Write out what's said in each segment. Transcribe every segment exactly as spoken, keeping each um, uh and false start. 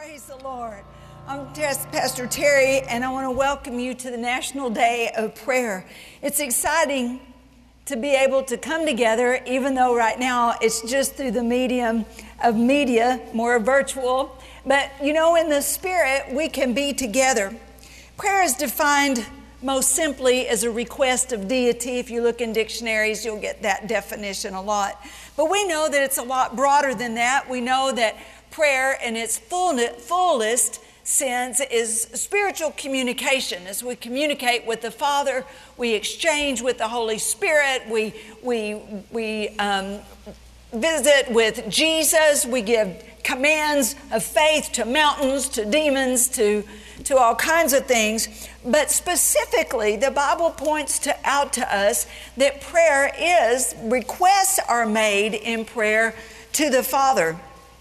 Praise the Lord. I'm Pastor Terry, and I want to welcome you to the National Day of Prayer. It's exciting to be able to come together, even though right now it's just through the medium of media, more virtual. But, you know, in the Spirit, we can be together. Prayer is defined most simply as a request of deity. If you look in dictionaries, you'll get that definition a lot. But we know that it's a lot broader than that. We know that prayer in its fullest sense is spiritual communication. As we communicate with the Father, we exchange with the Holy Spirit, we, we, we um, visit with Jesus, we give commands of faith to mountains, to demons, to, to all kinds of things. But specifically, the Bible points to, out to us that prayer is, requests are made in prayer to the Father.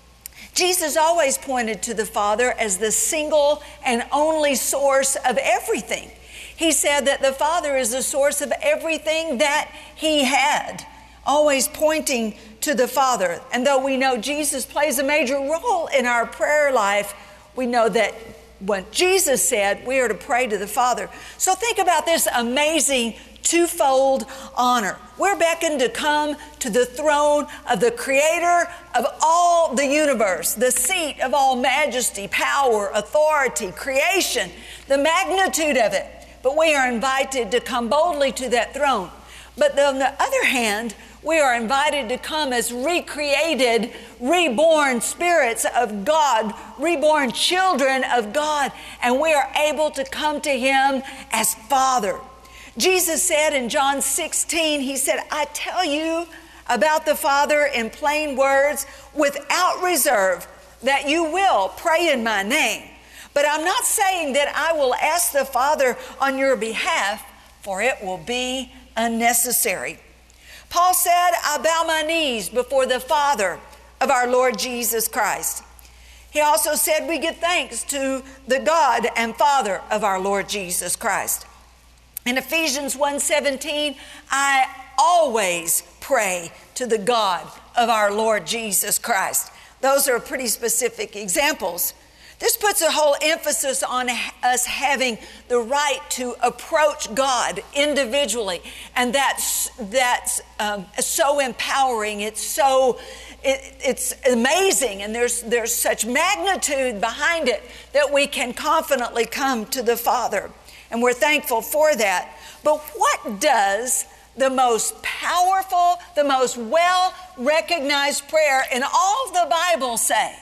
Jesus always pointed to the Father as the single and only source of everything. He said that the Father is the source of everything that he had, always pointing to the Father. And though we know Jesus plays a major role in our prayer life, we know that what Jesus said, we are to pray to the Father. So think about this amazing twofold honor. We're beckoned to come to the throne of the Creator of all the universe, the seat of all majesty, power, authority, creation, the magnitude of it. But we are invited to come boldly to that throne. But on the other hand, we are invited to come as recreated, reborn spirits of God, reborn children of God, and we are able to come to Him as Father. Jesus said in John sixteen, He said, I tell you about the Father in plain words without reserve that you will pray in my name. But I'm not saying that I will ask the Father on your behalf, for it will be unnecessary. Paul said, I bow my knees before the Father of our Lord Jesus Christ. He also said we give thanks to the God and Father of our Lord Jesus Christ. In Ephesians one seventeen, I always pray to the God of our Lord Jesus Christ. Those are pretty specific examples. This puts a whole emphasis on us having the right to approach God individually. And that's, that's um, so empowering. It's so, it, it's amazing. And there's, there's such magnitude behind it that we can confidently come to the Father. And we're thankful for that. But what does the most powerful, the most well-recognized prayer in all of the Bible say?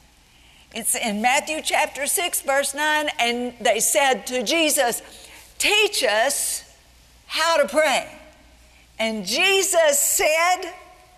It's in Matthew chapter six, verse nine, and they said to Jesus, teach us how to pray. And Jesus said,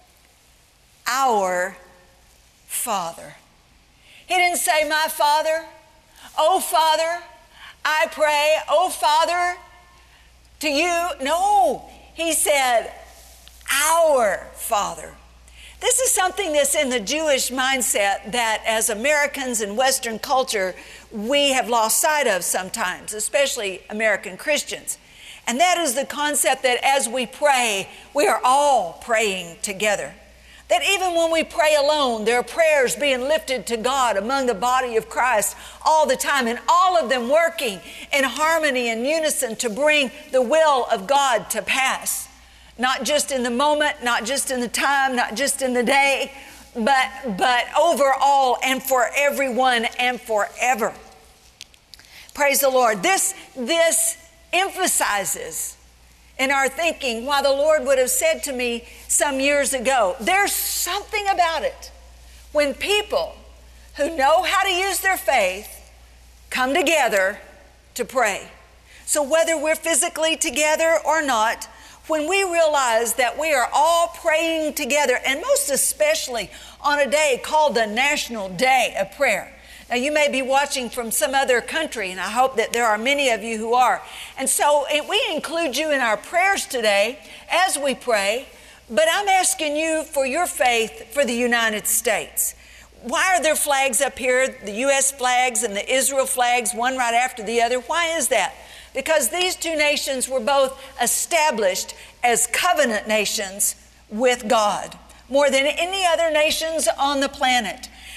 our Father. He didn't say, my Father, oh Father, I pray, oh Father, to you. No, he said, our Father. This is something that's in the Jewish mindset that as Americans in Western culture, we have lost sight of sometimes, especially American Christians. And that is the concept that as we pray, we are all praying together. That even when we pray alone, there are prayers being lifted to God among the body of Christ all the time, and all of them working in harmony and unison to bring the will of God to pass. Not just in the moment, not just in the time, not just in the day, but, but overall and for everyone and forever. Praise the Lord. This, this emphasizes in our thinking why the Lord would have said to me some years ago, there's something about it when people who know how to use their faith come together to pray. So whether we're physically together or not, when we realize that we are all praying together, and most especially on a day called the National Day of Prayer. Now, you may be watching from some other country, and I hope that there are many of you who are. And so we include you in our prayers today as we pray, but I'm asking you for your faith for the United States. Why are there flags up here, the U S flags and the Israel flags, one right after the other? Why is that? Because these two nations were both established as covenant nations with God, more than any other nations on the planet.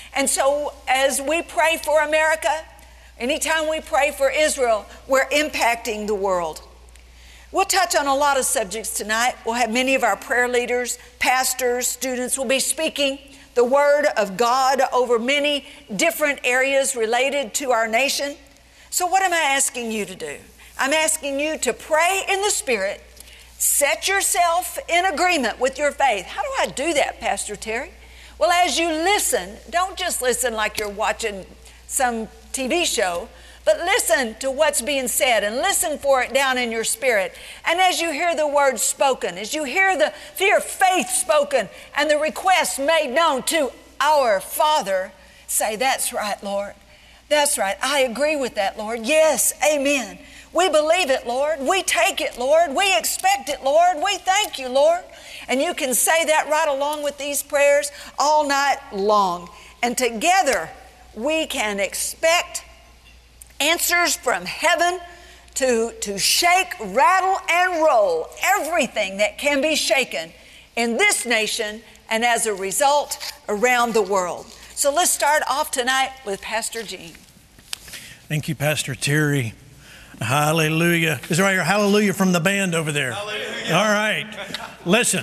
And so as we pray for America, anytime we pray for Israel, we're impacting the world. We'll touch on a lot of subjects tonight. We'll have many of our prayer leaders, pastors, students will be speaking the word of God over many different areas related to our nation. So what am I asking you to do? I'm asking you to pray in the Spirit, set yourself in agreement with your faith. How do I do that, Pastor Terry? Well, as you listen, don't just listen like you're watching some T V show, but listen to what's being said and listen for it down in your spirit. And as you hear the word spoken, as you hear the your faith spoken and the request made known to our Father, say, that's right, Lord. That's right. I agree with that, Lord. Yes, amen. We believe it, Lord. We take it, Lord. We expect it, Lord. We thank you, Lord. And you can say that right along with these prayers all night long. And together we can expect answers from heaven to, to shake, rattle, and roll everything that can be shaken in this nation and as a result around the world. So let's start off tonight with Pastor Gene. Thank you, Pastor Terry. Hallelujah. Is there right here? Hallelujah from the band over there. Hallelujah. All right. Listen,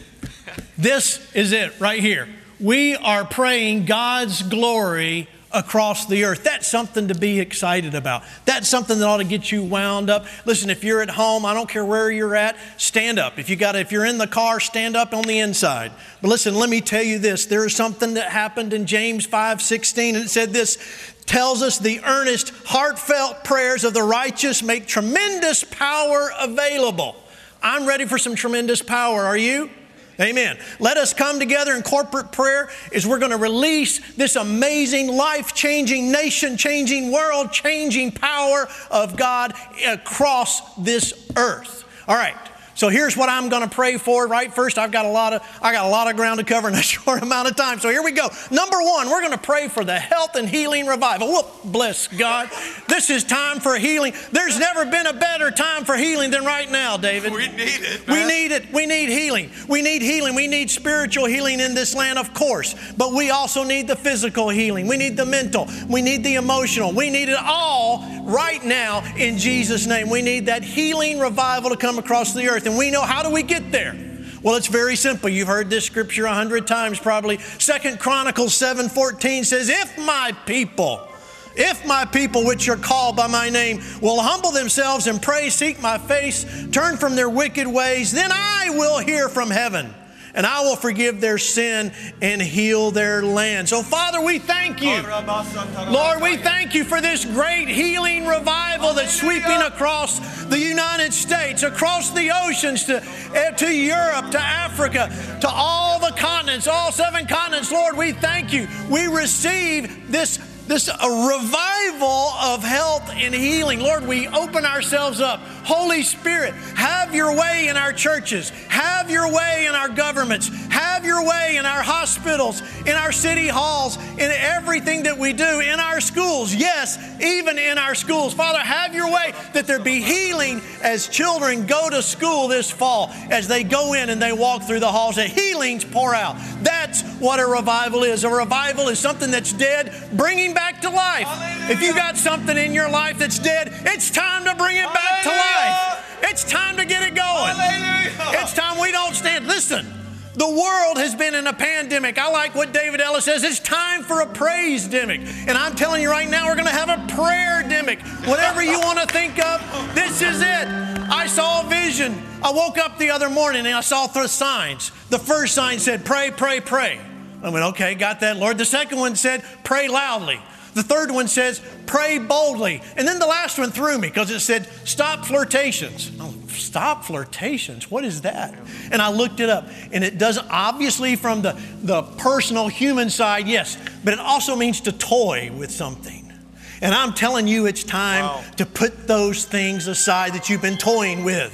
this is it right here. We are praying God's glory across the earth. That's something to be excited about. That's something that ought to get you wound up. Listen, if you're at home, I don't care where you're at, stand up. If you got, if you're in the car, stand up on the inside. But listen, let me tell you this. There is something that happened in James five sixteen, and it said this, tells us the earnest, heartfelt prayers of the righteous make tremendous power available. I'm ready for some tremendous power. Are you? Amen. Let us come together in corporate prayer as we're going to release this amazing, life-changing, nation-changing, world-changing power of God across this earth. All right. So here's what I'm going to pray for. Right first, I've got a lot of I got a lot of ground to cover in a short amount of time. So here we go. Number one, we're going to pray for the health and healing revival. Whoop, bless God. This is time for healing. There's never been a better time for healing than right now, David. We need it, man. We man. need it. We need healing. We need healing. We need spiritual healing in this land, of course. But we also need the physical healing. We need the mental. We need the emotional. We need it all right now in Jesus' name. We need that healing revival to come across the earth. And we know, how do we get there? Well, it's very simple. You've heard this scripture a hundred times probably. Second Chronicles seven fourteen says, if my people, if my people which are called by my name will humble themselves and pray, seek my face, turn from their wicked ways, then I will hear from heaven. And I will forgive their sin and heal their land. So, Father, we thank you. Lord, we thank you for this great healing revival that's sweeping across the United States, across the oceans, to, to Europe, to Africa, to all the continents, all seven continents. Lord, we thank you. We receive this This a revival of health and healing. Lord, we open ourselves up. Holy Spirit, have your way in our churches. Have your way in our governments. Have your way in our hospitals, in our city halls, in everything that we do, in our schools. Yes, even in our schools. Father, have your way that there be healing as children go to school this fall, as they go in and they walk through the halls, that healings pour out. That's what a revival is. A revival is something that's dead, bringing back to life. Hallelujah. If you got something in your life that's dead, it's time to bring it Hallelujah. Back to life. It's time to get it going. Hallelujah. It's time we don't stand. Listen, the world has been in a pandemic. I like what David Ellis says. It's time for a praise-demic. And I'm telling you right now, we're going to have a prayer-demic. Whatever you want to think of, this is it. I saw a vision. I woke up the other morning and I saw three signs. The first sign said, pray, pray, pray. I went, okay, got that, Lord. The second one said, pray loudly. The third one says, pray boldly. And then the last one threw me because it said, stop flirtations. Oh, stop flirtations? What is that? And I looked it up. And it does, obviously from the, the personal human side, yes. But it also means to toy with something. And I'm telling you, it's time wow. to put those things aside that you've been toying with.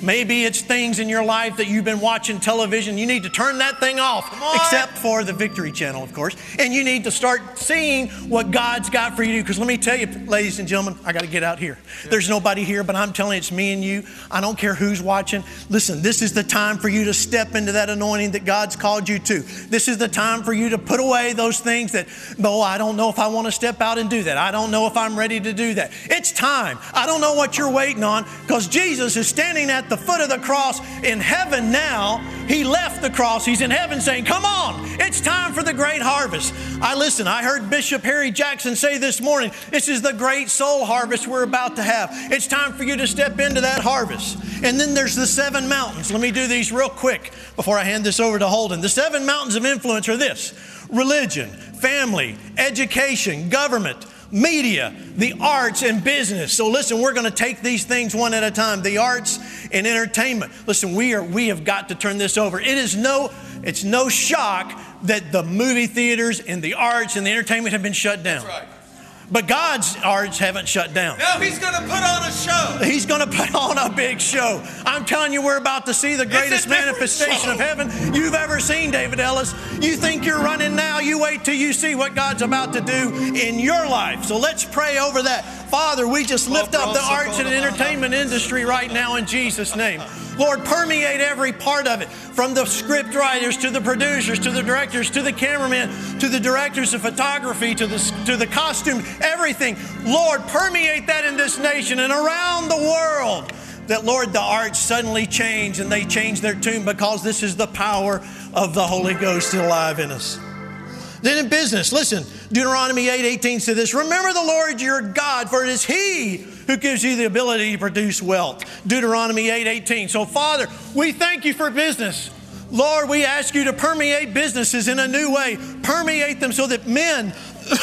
Maybe it's things in your life that you've been watching television. You need to turn that thing off, except for the Victory Channel, of course. And you need to start seeing what God's got for you. Because let me tell you, ladies and gentlemen, I got to get out here. There's nobody here, but I'm telling you, it's me and you. I don't care who's watching. Listen, this is the time for you to step into that anointing that God's called you to. This is the time for you to put away those things that, oh, I don't know if I want to step out and do that. I don't know if I'm ready to do that. It's time. I don't know what you're waiting on, because Jesus is standing at the foot of the cross in heaven now. He left the cross. He's in heaven saying, come on, it's time for the great harvest. I listen, I heard Bishop Harry Jackson say this morning, this is the great soul harvest we're about to have. It's time for you to step into that harvest. And then there's the seven mountains. Let me do these real quick before I hand this over to Holden. The seven mountains of influence are this: religion, family, education, government, media, the arts, and business. So listen, we're going to take these things one at a time. The arts and entertainment. Listen, we are we have got to turn this over. It is no it's no shock that the movie theaters and the arts and the entertainment have been shut down. That's right. But God's arts haven't shut down. No, He's going to put on a show. He's going to put on a big show. I'm telling you, we're about to see the greatest manifestation show. of heaven you've ever seen, David Ellis. You think you're running now. You wait till you see what God's about to do in your life. So let's pray over that. Father, we just lift up the arts and entertainment industry right now in Jesus' name. Lord, permeate every part of it, from the script writers to the producers to the directors to the cameramen to the directors of photography to the, to the costume, everything. Lord, permeate that in this nation and around the world, that, Lord, the arts suddenly change and they change their tune, because this is the power of the Holy Ghost alive in us. Then in business, listen, Deuteronomy eight eighteen said this: remember the Lord your God, for it is He who gives you the ability to produce wealth. Deuteronomy eight eighteen. So, Father, we thank you for business. Lord, we ask you to permeate businesses in a new way. Permeate them so that men,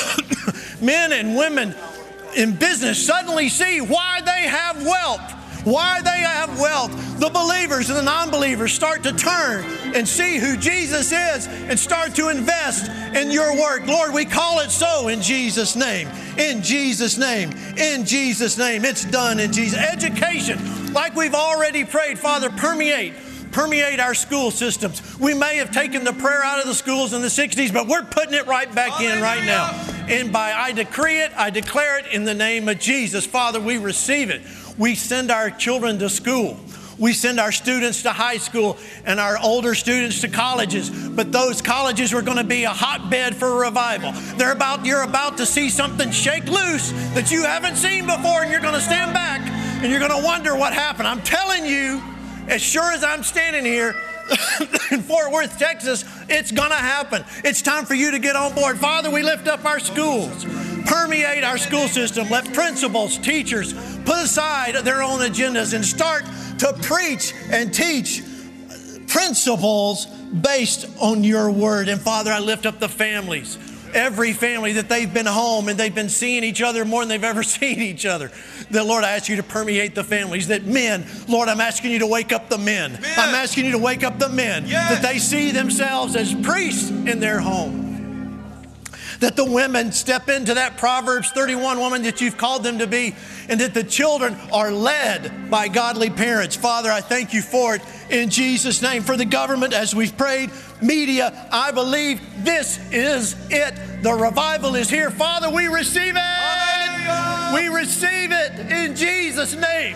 men and women in business suddenly see why they have wealth. Why they have wealth. The believers and the non-believers start to turn and see who Jesus is and start to invest in your work. Lord, we call it so in Jesus' name. In Jesus' name. In Jesus' name. It's done in Jesus. Education, like we've already prayed, Father, permeate. Permeate our school systems. We may have taken the prayer out of the schools in the sixties, but we're putting it right back in right now. And by I decree it, I declare it in the name of Jesus. Father, we receive it. We send our children to school. We send our students to high school and our older students to colleges. But those colleges are going to be a hotbed for revival. They're about, you're about to see something shake loose that you haven't seen before, and you're going to stand back and you're going to wonder what happened. I'm telling you, as sure as I'm standing here in Fort Worth, Texas, it's going to happen. It's time for you to get on board. Father, we lift up our schools. Permeate our school system. Let principals, teachers put aside their own agendas and start to preach and teach principles based on your word. And Father, I lift up the families. Every family that they've been home and they've been seeing each other more than they've ever seen each other. That, Lord, I ask you to permeate the families. That men, Lord, I'm asking you to wake up the men. men. I'm asking you to wake up the men. Yes. That they see themselves as priests in their home. That the women step into that Proverbs thirty-one woman that you've called them to be, and that the children are led by godly parents. Father, I thank you for it in Jesus' name. For the government, as we've prayed, media, I believe this is it. The revival is here. Father, we receive it. Hallelujah. We receive it in Jesus' name.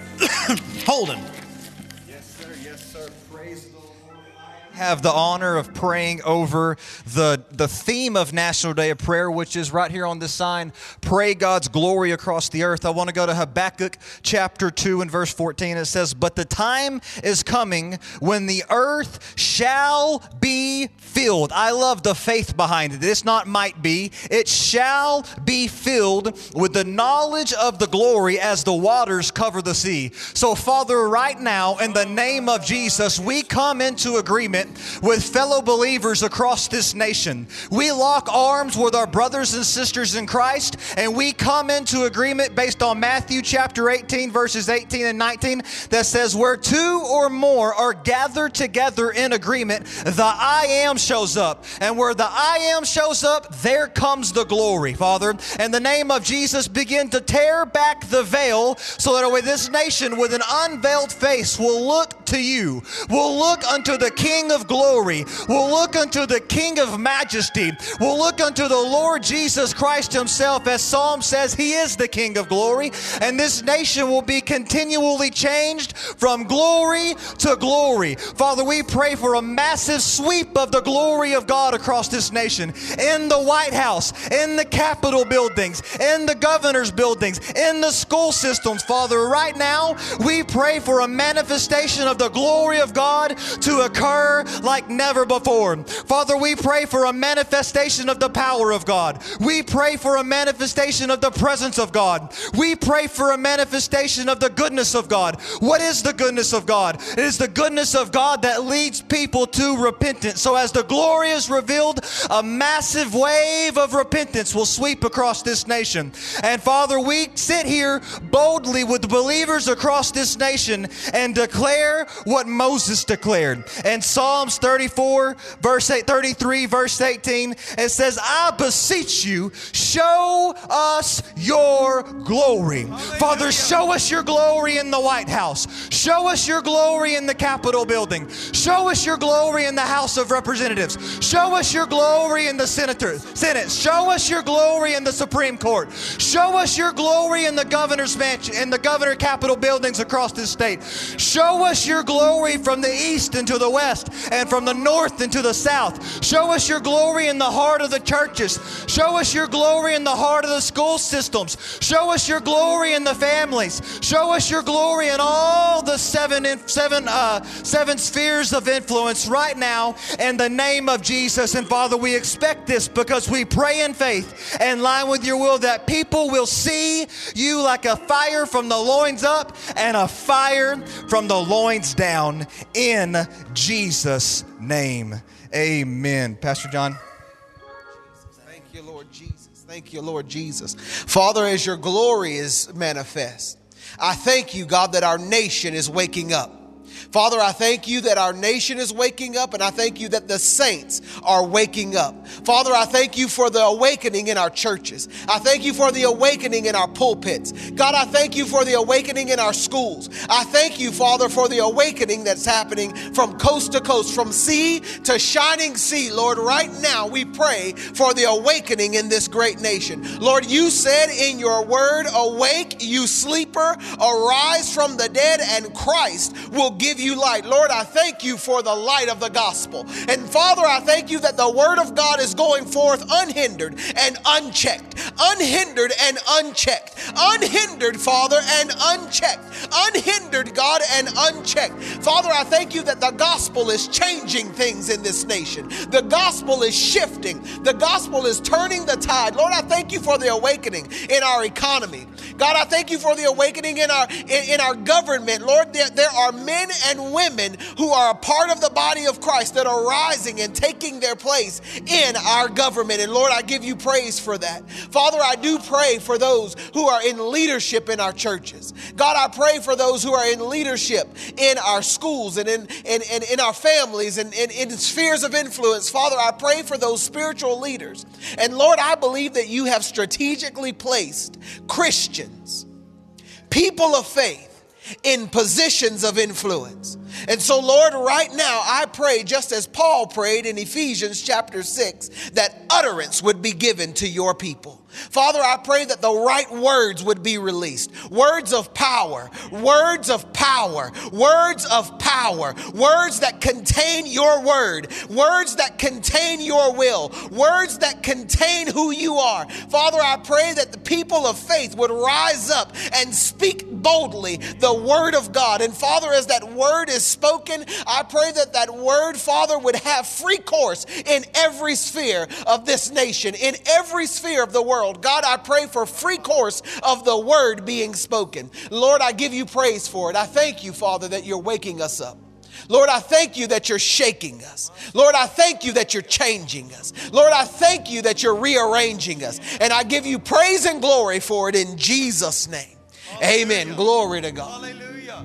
Holden. Yes, sir. Yes, sir. Praise the Lord. Have the honor of praying over the, the theme of National Day of Prayer, which is right here on this sign, Pray God's Glory Across the Earth. I want to go to Habakkuk chapter two and verse fourteen. It says, but the time is coming when the earth shall be filled. I love the faith behind it. It's not might be. It shall be filled with the knowledge of the glory as the waters cover the sea. So, Father, right now, in the name of Jesus, we come into agreement agreement with fellow believers across this nation. We lock arms with our brothers and sisters in Christ, and we come into agreement based on Matthew chapter eighteen, verses eighteen and nineteen, that says, where two or more are gathered together in agreement, the I am shows up. And where the I am shows up, there comes the glory, Father. In the name of Jesus, begin to tear back the veil so that away this nation with an unveiled face will look to you. Will look unto the King of glory. Will look unto the King of majesty. Will look unto the Lord Jesus Christ himself. As Psalm says, he is the King of glory. And this nation will be continually changed from glory to glory. Father, we pray for a massive sweep of the glory of God across this nation. In the White House, in the Capitol buildings, in the governor's buildings, in the school systems. Father, right now, we pray for a manifestation of the glory of God to occur like never before. Father, we pray for a manifestation of the power of God. We pray for a manifestation of the presence of God. We pray for a manifestation of the goodness of God. What is the goodness of God? It is the goodness of God that leads people to repentance. So as the glory is revealed, a massive wave of repentance will sweep across this nation. And Father, we sit here boldly with believers across this nation and declare what Moses declared. In Psalms thirty-four, verse eight, thirty-three, verse eighteen, it says, I beseech you, show us your glory. Father, show us your glory in the White House. Show us your glory in the Capitol building. Show us your glory in the House of Representatives. Show us your glory in the Senator, Senate. Show us your glory in the Supreme Court. Show us your glory in the governor's mansion, in the governor Capitol buildings across this state. Show us your glory from the east into the west and from the north into the south. Show us your glory in the heart of the churches. Show us your glory in the heart of the school systems. Show us your glory in the families. Show us your glory in all the seven, seven, uh, seven spheres of influence right now in the name of Jesus. And Father, we expect this because we pray in faith in line with your will that people will see you like a fire from the loins up and a fire from the loins down in Jesus' name. Amen. Pastor John. Thank you, Lord Jesus. Thank you, Lord Jesus. Father, as your glory is manifest, I thank you, God, that our nation is waking up. Father, I thank you that our nation is waking up, and I thank you that the saints are waking up. Father, I thank you for the awakening in our churches. I thank you for the awakening in our pulpits. God, I thank you for the awakening in our schools. I thank you, Father, for the awakening that's happening from coast to coast, from sea to shining sea. Lord, right now we pray for the awakening in this great nation. Lord, you said in your word, awake, you sleeper, arise from the dead, and Christ will give you light. Lord, I thank you for the light of the gospel. And Father, I thank you that the word of God is going forth unhindered and unchecked. Unhindered and unchecked. Unhindered, Father, and unchecked. Unhindered, God, and unchecked. Father, I thank you that the gospel is changing things in this nation. The gospel is shifting. The gospel is turning the tide. Lord, I thank you for the awakening in our economy. God, I thank you for the awakening in our in, in our government. Lord, there, there are men and women who are a part of the body of Christ that are rising and taking their place in our government. And Lord, I give you praise for that. Father, I do pray for those who are in leadership in our churches. God, I pray for those who are in leadership in our schools and in, in, in, in our families and in, in spheres of influence. Father, I pray for those spiritual leaders. And Lord, I believe that you have strategically placed Christians, people of faith, in positions of influence. And so, Lord, right now, I pray, just as Paul prayed in Ephesians chapter six, that utterance would be given to your people. Father, I pray that the right words would be released. Words of power, words of power, words of power, words that contain your word, words that contain your will, words that contain who you are. Father, I pray that the people of faith would rise up and speak boldly the word of God. And Father, as that word is spoken, I pray that that word, Father, would have free course in every sphere of this nation, in every sphere of the world. God, I pray for free course of the word being spoken. Lord, I give you praise for it. I thank you, Father, that you're waking us up. Lord, I thank you that you're shaking us. Lord, I thank you that you're changing us. Lord, I thank you that you're rearranging us. And I give you praise and glory for it in Jesus' name. Amen. Glory to God. Hallelujah.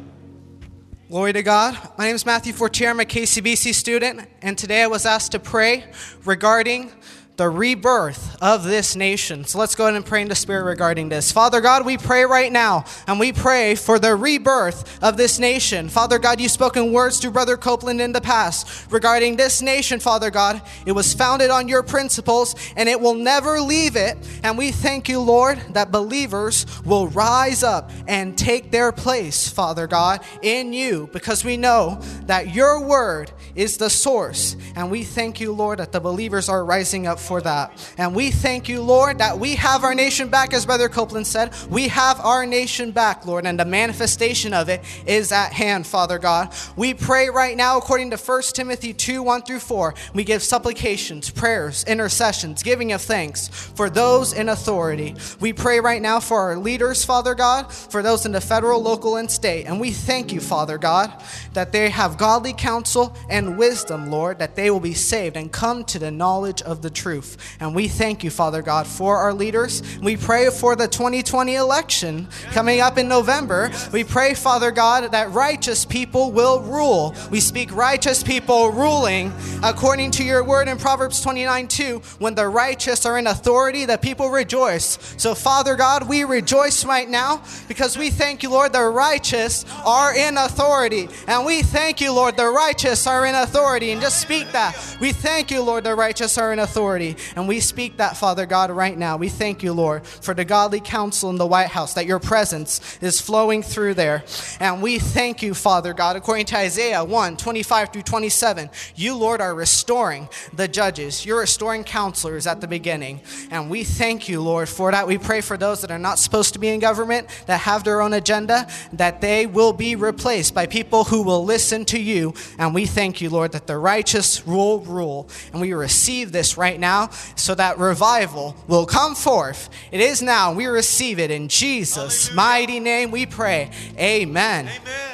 Glory to God. My name is Matthew Fortier. I'm a K C B C student, and today I was asked to pray regarding the rebirth of this nation. So let's go ahead and pray in the Spirit regarding this. Father God, we pray right now, and we pray for the rebirth of this nation. Father God, you've spoken words to Brother Copeland in the past regarding this nation, Father God. It was founded on your principles, and it will never leave it. And we thank you, Lord, that believers will rise up and take their place, Father God, in you, because we know that your word is the source. And we thank you, Lord, that the believers are rising up for that. And we thank you, Lord, that we have our nation back, as Brother Copeland said. We have our nation back, Lord, and the manifestation of it is at hand, Father God. We pray right now according to First Timothy two, one through four. We give supplications, prayers, intercessions, giving of thanks for those in authority. We pray right now for our leaders, Father God, for those in the federal, local, and state. And we thank you, Father God, that they have godly counsel and wisdom, Lord, that they will be saved and come to the knowledge of the truth. And we thank you, Father God, for our leaders. We pray for the twenty twenty election coming up in November. We pray, Father God, that righteous people will rule. We speak righteous people ruling according to your word in Proverbs twenty-nine two. When the righteous are in authority, the people rejoice. So, Father God, we rejoice right now because we thank you, Lord, the righteous are in authority. And we thank you, Lord, the righteous are in authority. And just speak that. We thank you, Lord, the righteous are in authority. And we speak that, Father God, right now. We thank you, Lord, for the godly counsel in the White House, that your presence is flowing through there. And we thank you, Father God, according to Isaiah one, twenty-five through twenty-seven. You, Lord, are restoring the judges. You're restoring counselors at the beginning. And we thank you, Lord, for that. We pray for those that are not supposed to be in government, that have their own agenda, that they will be replaced by people who will listen to you. And we thank you, Lord, that the righteous will rule. And we receive this right now, so that revival will come forth. It is now. We receive it in Jesus' Hallelujah. Mighty name we pray. Amen. Amen.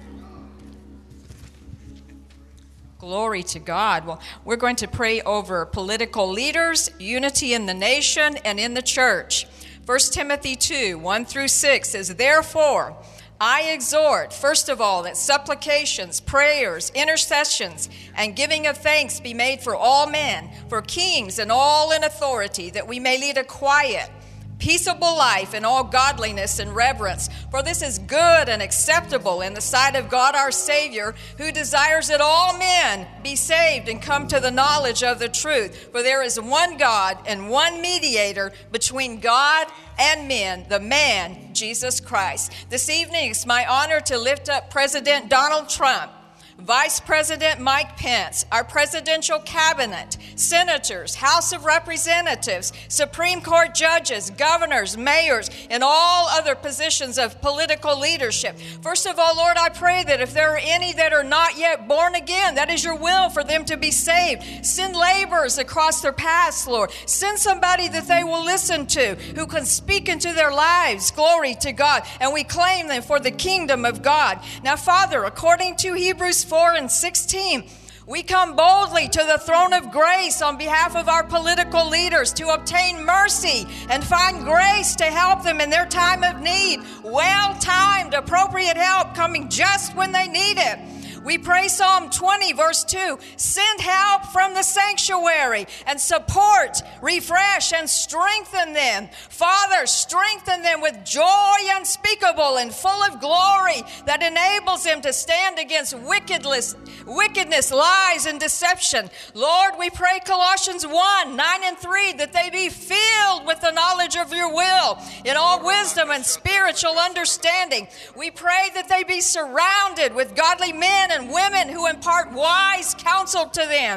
Glory to God. Well, we're going to pray over political leaders, unity in the nation and in the church. First Timothy two, one through six says, therefore, I exhort, first of all, that supplications, prayers, intercessions, and giving of thanks be made for all men, for kings and all in authority, that we may lead a quiet, peaceable life in all godliness and reverence. For this is good and acceptable in the sight of God our Savior, who desires that all men be saved and come to the knowledge of the truth. For there is one God and one mediator between God and men, the man, Jesus Christ. This evening, it's my honor to lift up President Donald Trump, Vice President Mike Pence, our presidential cabinet, senators, House of Representatives, Supreme Court judges, governors, mayors, and all other positions of political leadership. First of all, Lord, I pray that if there are any that are not yet born again, that is your will for them to be saved. Send laborers across their paths, Lord. Send somebody that they will listen to, who can speak into their lives. Glory to God. And we claim them for the kingdom of God. Now, Father, according to Hebrews four and sixteen, we come boldly to the throne of grace on behalf of our political leaders to obtain mercy and find grace to help them in their time of need. Well-timed, appropriate help coming just when they need it. We pray Psalm twenty, verse two, send help from the sanctuary and support, refresh, and strengthen them. Father, strengthen them with joy unspeakable and full of glory that enables them to stand against wickedness, wickedness, lies, and deception. Lord, we pray Colossians one, nine and three, that they be filled with the knowledge of your will in all wisdom and spiritual understanding. We pray that they be surrounded with godly men and women who impart wise counsel to them.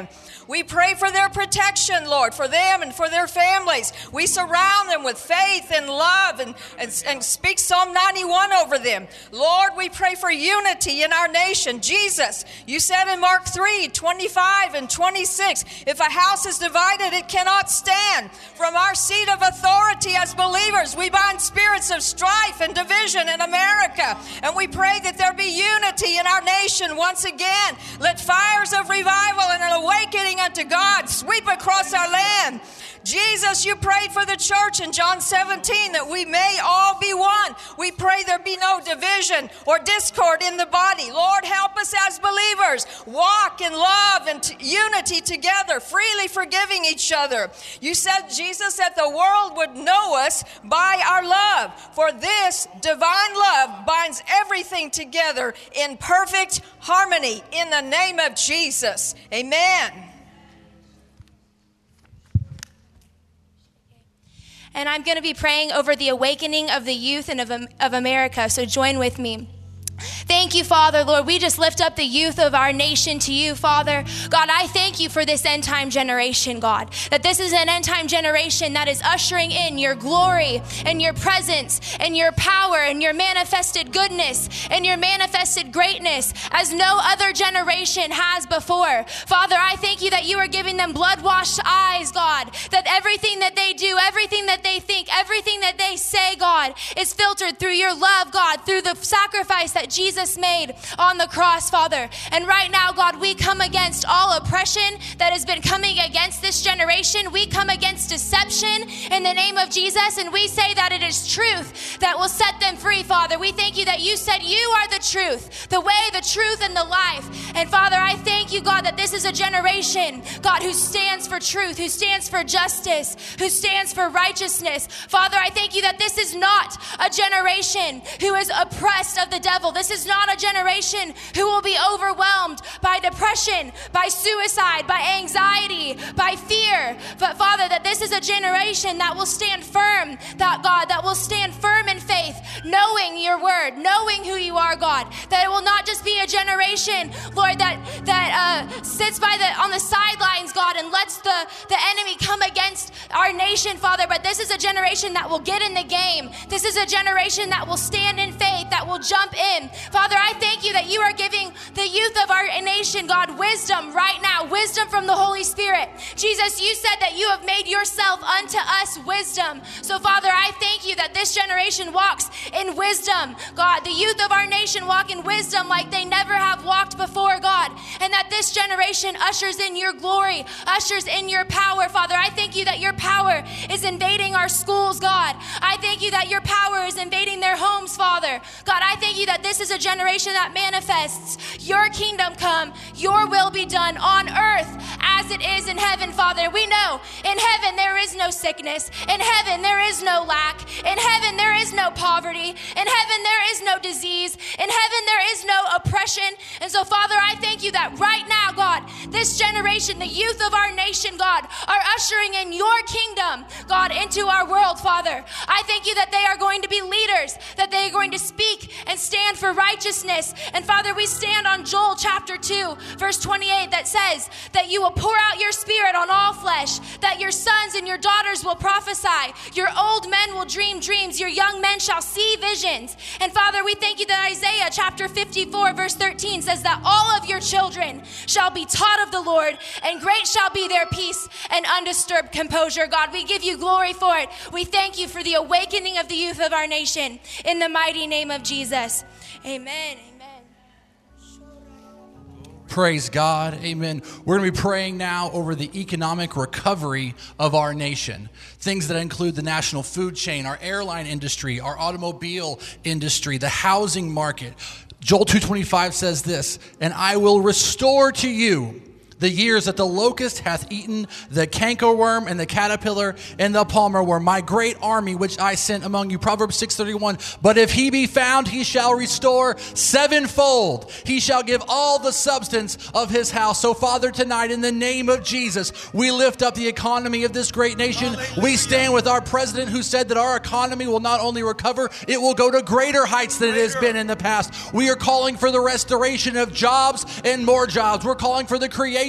We pray for their protection, Lord, for them and for their families. We surround them with faith and love and, and, and speak Psalm ninety-one over them. Lord, we pray for unity in our nation. Jesus, you said in Mark three, twenty-five and twenty-six, if a house is divided, it cannot stand. From our seat of authority as believers, we bind spirits of strife and division in America. And we pray that there be unity in our nation once again. Let fires of revival and an awakening unto God sweep across our land. Jesus, you prayed for the church in John seventeen that we may all be one. We pray there be no division or discord in the body. Lord, help us as believers walk in love and t- unity together, freely forgiving each other. You said, Jesus, that the world would know us by our love. For this divine love binds everything together in perfect harmony in the name of Jesus. Amen. And I'm going to be praying over the awakening of the youth and of, of America, so join with me. Thank you, Father, Lord. We just lift up the youth of our nation to you, Father. God, I thank you for this end time generation, God, that this is an end time generation that is ushering in your glory and your presence and your power and your manifested goodness and your manifested greatness as no other generation has before. Father, I thank you that you are giving them blood-washed eyes, God, that everything that they do, everything that they think, everything that they say, God, is filtered through your love, God, through the sacrifice that Jesus made on the cross, Father. And right now, God, we come against all oppression that has been coming against this generation. We come against deception in the name of Jesus, and we say that it is truth that will set them free, Father. We thank you that you said you are the truth, the way, the truth, and the life. And Father, I thank you, God, that this is a generation, God, who stands for truth, who stands for justice, who stands for righteousness. Father, I thank you that this is not a generation who is oppressed of the devil. This is not a generation who will be overwhelmed by depression, by suicide, by anxiety, by fear. But Father, that this is a generation that will stand firm, that God, that will stand firm in faith, knowing your word, knowing who you are, God. That it will not just be a generation, Lord, that that uh, sits by the on the sidelines, God, and lets the, the enemy come against our nation, Father. But this is a generation that will get in the game. This is a generation that will stand in faith, that will jump in. Father, I thank you that you are giving the youth of our nation, God, wisdom right now, wisdom from the Holy Spirit. Jesus, you said that you have made yourself unto us wisdom. So, Father, I thank you that this generation walks in wisdom. God, the youth of our nation walk in wisdom like they never have walked before, God. And that this generation ushers in your glory, ushers in your power, Father. I thank you that your power is invading our schools, God. I thank you that your power is invading their homes, Father. God, I thank you that this is a generation that manifests your kingdom come, your will be done on earth as it is in heaven, Father. We know in heaven there is no sickness. In heaven there is no lack. In heaven there is no poverty. In heaven there is no disease. In heaven there is no oppression. And so, Father, I thank you that right now, God, this generation, the youth of our nation, God, are ushering in your kingdom, God, into our world, Father. I thank you that they are going to be leaders, that they are going to speak and stand for righteousness. And Father, we stand on Joel chapter two, verse twenty-eight, that says that you will pour out your spirit on all flesh, that your sons and your daughters will prophesy, your old men will dream dreams, your young men shall see visions. And Father, we thank you that Isaiah chapter fifty-four, verse thirteen says that all of your children shall be taught of the Lord, and great shall be their peace and undisturbed composure. God, we give you glory for it. We thank you for the awakening of the youth of our nation in the mighty name of Jesus. Amen. Praise God. Amen. We're going to be praying now over the economic recovery of our nation. Things that include the national food chain, our airline industry, our automobile industry, the housing market. Joel two twenty-five says this, and I will restore to you the years that the locust hath eaten, the cankerworm and the caterpillar and the palmer worm, my great army which I sent among you. Proverbs six thirty-one, but if he be found, he shall restore sevenfold. He shall give all the substance of his house. So, Father, tonight, in the name of Jesus, we lift up the economy of this great nation. We stand with our president who said that our economy will not only recover, it will go to greater heights than it has been in the past. We are calling for the restoration of jobs and more jobs. We're calling for the creation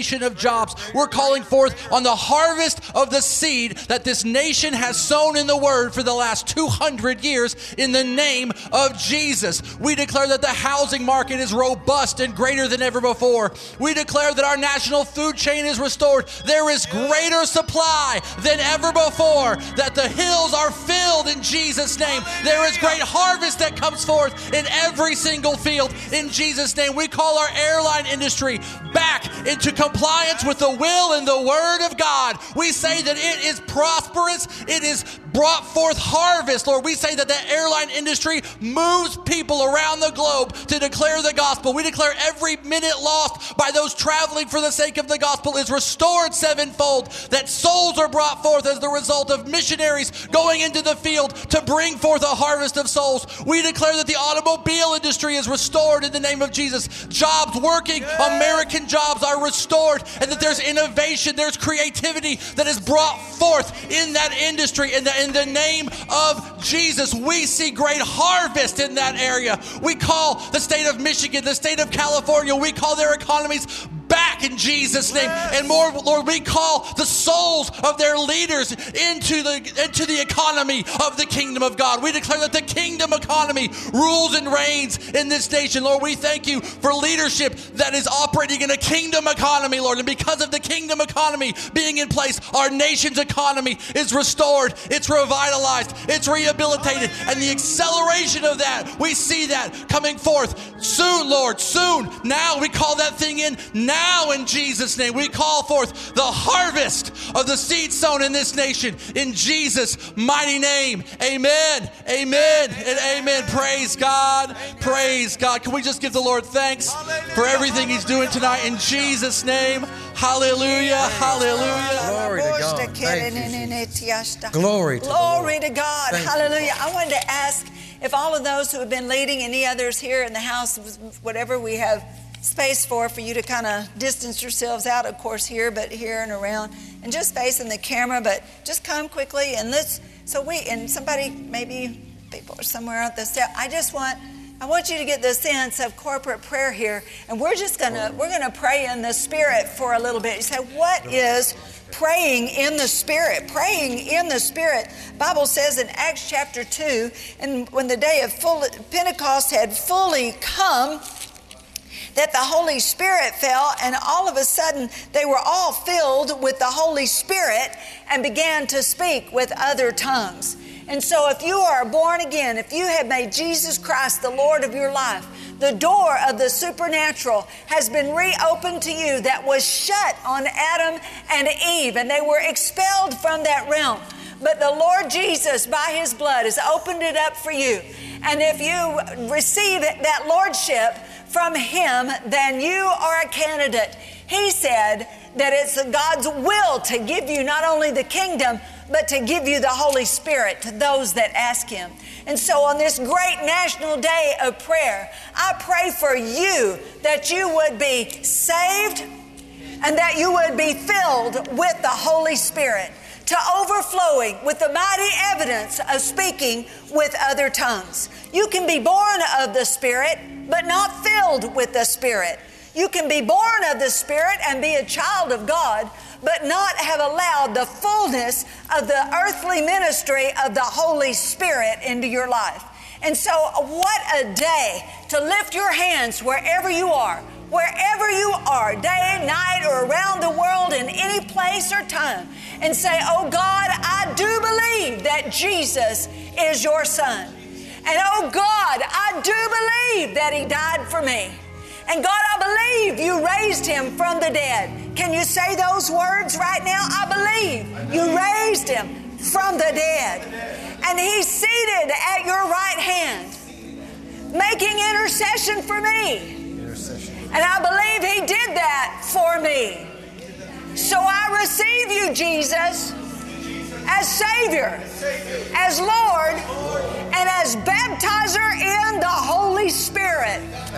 creation of jobs. We're calling forth on the harvest of the seed that this nation has sown in the word for the last two hundred years in the name of Jesus. We declare that the housing market is robust and greater than ever before. We declare that our national food chain is restored. There is greater supply than ever before, that the hills are filled in Jesus' name. There is great harvest that comes forth in every single field in Jesus' name. We call our airline industry back into compliance with the will and the word of God. We say that it is prosperous. It is brought forth harvest. Lord, we say that the airline industry moves people around the globe to declare the gospel. We declare every minute lost by those traveling for the sake of the gospel is restored sevenfold, that souls are brought forth as the result of missionaries going into the field to bring forth a harvest of souls. We declare that the automobile industry is restored in the name of Jesus. Jobs, working American jobs are restored, and that there's innovation, there's creativity that is brought forth in that industry. And in the name of Jesus, we see great harvest in that area. We call the state of Michigan, the state of California, we call their economies back in Jesus' name. And more, Lord, we call the souls of their leaders into the into the economy of the kingdom of God. We declare that the kingdom economy rules and reigns in this nation. Lord, we thank you for leadership that is operating in a kingdom economy, Lord. And because of the kingdom economy being in place, our nation's economy is restored, it's revitalized, it's rehabilitated. And the acceleration of that, we see that coming forth soon, Lord, soon. Now we call that thing in now. Now in Jesus' name, we call forth the harvest of the seed sown in this nation in Jesus' mighty name. Amen, amen, and amen. Praise God, praise God. Can we just give the Lord thanks for everything he's doing tonight in Jesus' name? Hallelujah, hallelujah. Glory to God. Thank you. Glory to Glory to God. Thank Hallelujah. I wanted to ask if all of those who have been leading, any others here in the house, whatever we have space for, for you to kind of distance yourselves out, of course, here, but here and around, and just facing the camera, but just come quickly and let's, so we, and somebody, maybe people are somewhere out the step. I just want, I want you to get the sense of corporate prayer here, and we're just gonna, we're gonna pray in the Spirit for a little bit. You say, what is praying in the Spirit? Praying in the Spirit. Bible says in Acts chapter two, and when the day of full Pentecost had fully come, that the Holy Spirit fell, and all of a sudden they were all filled with the Holy Spirit and began to speak with other tongues. And so if you are born again, if you have made Jesus Christ the Lord of your life, the door of the supernatural has been reopened to you that was shut on Adam and Eve, and they were expelled from that realm. But the Lord Jesus, by his blood, has opened it up for you. And if you receive that lordship from him, then you are a candidate. He said that it's God's will to give you not only the kingdom, but to give you the Holy Spirit to those that ask him. And so on this great national day of prayer, I pray for you that you would be saved and that you would be filled with the Holy Spirit, to overflowing with the mighty evidence of speaking with other tongues. You can be born of the Spirit, but not filled with the Spirit. You can be born of the Spirit and be a child of God, but not have allowed the fullness of the earthly ministry of the Holy Spirit into your life. And so what a day to lift your hands wherever you are, wherever you are, day, night, or around the world, in any place or time, and say, oh God, I do believe that Jesus is your Son. And oh God, I do believe that he died for me. And God, I believe you raised him from the dead. Can you say those words right now? I believe you raised him from the dead. And he's seated at your right hand, making intercession for me. And I believe he did that for me. So I receive you, Jesus, as Savior, as Lord, and as baptizer in the Holy Spirit.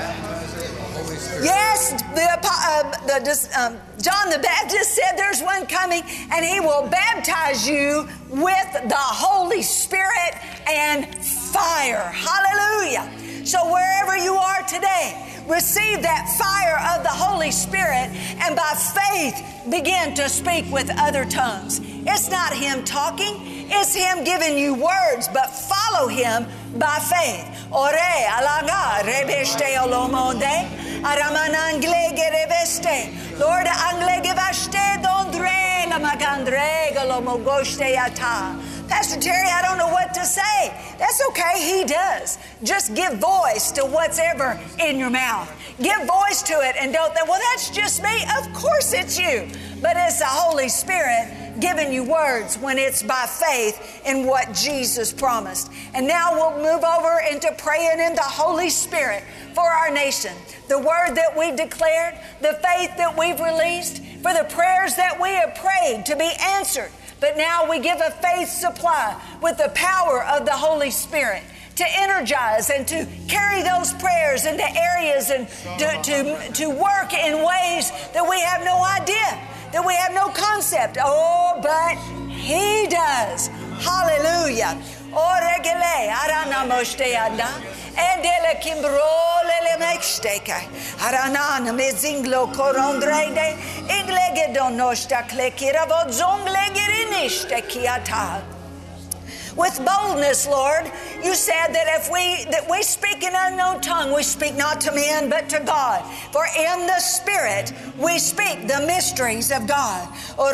Yes, the, uh, the, um, John the Baptist said there's one coming, and he will baptize you with the Holy Spirit and fire. Hallelujah. So wherever you are today, receive that fire of the Holy Spirit and by faith begin to speak with other tongues. It's not Him talking, it's Him giving you words, but follow Him by faith. Ore alaga rebeste olomonde aramanangle gereveste Lord angle gevaste dondre la magandre galomogoste ata. Pastor Terry, I don't know what to say. That's okay, He does. Just give voice to what's ever in your mouth. Give voice to it and don't think, well, that's just me. Of course it's you. But it's the Holy Spirit giving you words when it's by faith in what Jesus promised. And now we'll move over into praying in the Holy Spirit for our nation. The word that we've declared, the faith that we've released, for the prayers that we have prayed to be answered. But now we give a faith supply with the power of the Holy Spirit to energize and to carry those prayers into areas and to, to, to work in ways that we have no idea, that we have no concept. Oh, but He does. Hallelujah. Oregele aranamosteanda endele kimbrole le meksteke aranana mezinglo korondrede inglege donosta klekira vodzongle giriniste kiata. With boldness, Lord, you said that if we that we speak in unknown tongue, we speak not to men but to God. For in the Spirit we speak the mysteries of God.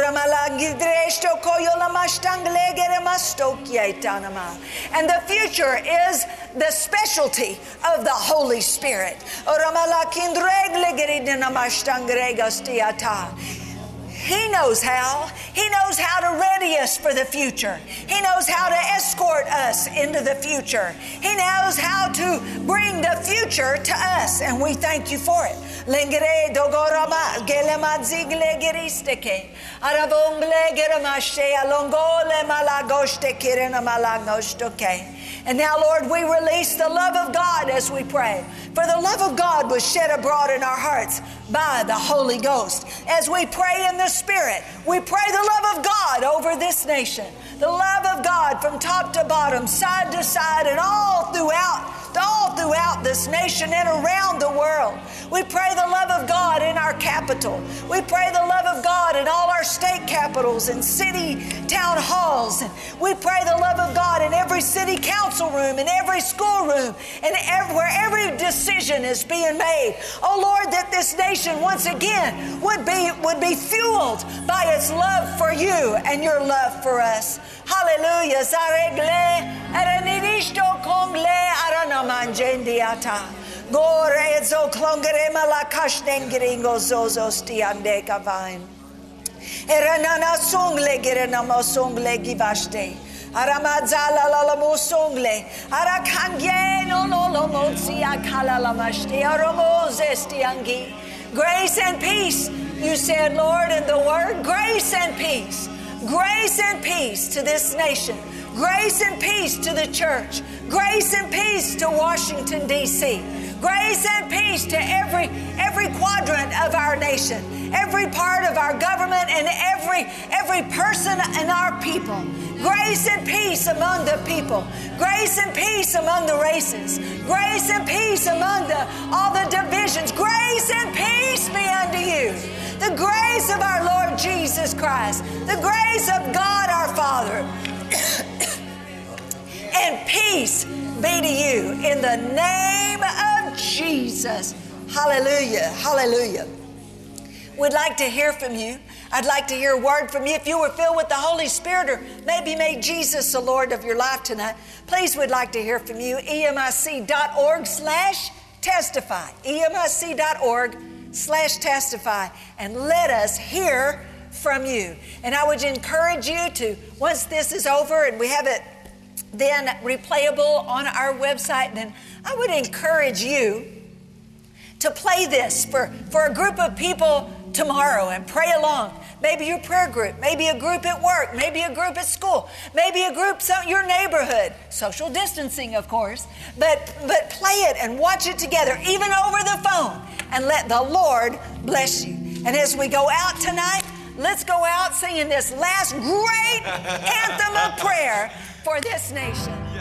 And the future is the specialty of the Holy Spirit. He knows how. He knows how to ready us for the future. He knows how to escort us into the future. He knows how to bring the future to us, and we thank you for it. Lengere dogorama gelemazigle geristeke arabongle geramashe alongole malagoste kirena malagostoke. And now, Lord, we release the love of God as we pray. For the love of God was shed abroad in our hearts by the Holy Ghost. As we pray in the Spirit, we pray the love of God over this nation. The love of God from top to bottom, side to side, and all throughout all throughout this nation and around the world. We pray the love of God in our capital. We pray the love of God in all our state capitals and city town halls. And we pray the love of God in every city council room, in every school room, and everywhere every decision is being made. Oh Lord, that this nation once again would be would be fueled by its love for you and your love for us. Hallelujah. Zaregle araniristo kongle aranamanjendiata. Gore zo klongere malakashtengringo zozo stiande kavain. Eranana sungle gerenamo sungle givashte. Aramazala lalamu sungle. Arakangeno lolomotsi akala lamashte. Aromozestiangi. Grace and peace, you said, Lord, in the word. Grace and peace. Grace and peace to this nation. Grace and peace to the church. Grace and peace to Washington, D C Grace and peace to every every quadrant of our nation, every part of our government, and every every person in our people. Grace and peace among the people. Grace and peace among the races. Grace and peace among the all the divisions. Grace and peace be unto you. The grace of our Lord Jesus Christ, the grace of God our Father, and peace be to you in the name of Jesus. Hallelujah, hallelujah. We'd like to hear from you. I'd like to hear a word from you. If you were filled with the Holy Spirit or maybe made Jesus the Lord of your life tonight, please, we'd like to hear from you. E M I C dot org slash testify. E M I C dot org slash testify. And let us hear from you. And I would encourage you to, once this is over and we have it then replayable on our website, then I would encourage you to play this for, for a group of people tomorrow and pray along. Maybe your prayer group, maybe a group at work, maybe a group at school, maybe a group in your neighborhood. Social distancing, of course. But, but play it and watch it together, even over the phone, and let the Lord bless you. And as we go out tonight, let's go out singing this last great anthem of prayer for this nation.